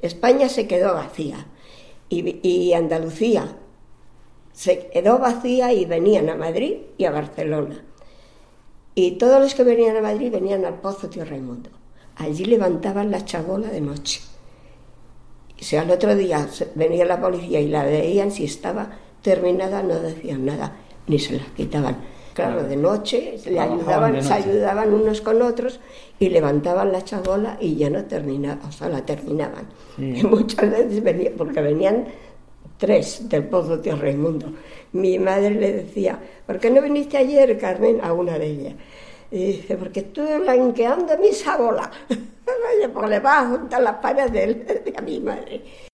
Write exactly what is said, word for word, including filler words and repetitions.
España se quedó vacía y, y Andalucía se quedó vacía y venían a Madrid y a Barcelona. Y todos los que venían a Madrid venían al Pozo Tío Raimundo. Allí levantaban la chabola de noche. O sea, al otro día venía la policía y la veían, si estaba terminada no decían nada, ni se las quitaban. Claro, de noche le ayudaban, de noche. Se ayudaban unos con otros y levantaban la chabola y ya no terminaba, o sea, la terminaban. Sí. Y muchas veces venían, porque venían tres del Pozo Tío Raimundo. Mi madre le decía, ¿por qué no viniste ayer, Carmen? A una de ellas. Y dice, porque estuve blanqueando mi chabola. Porque le vas a juntar las paras de, él, de a mi madre.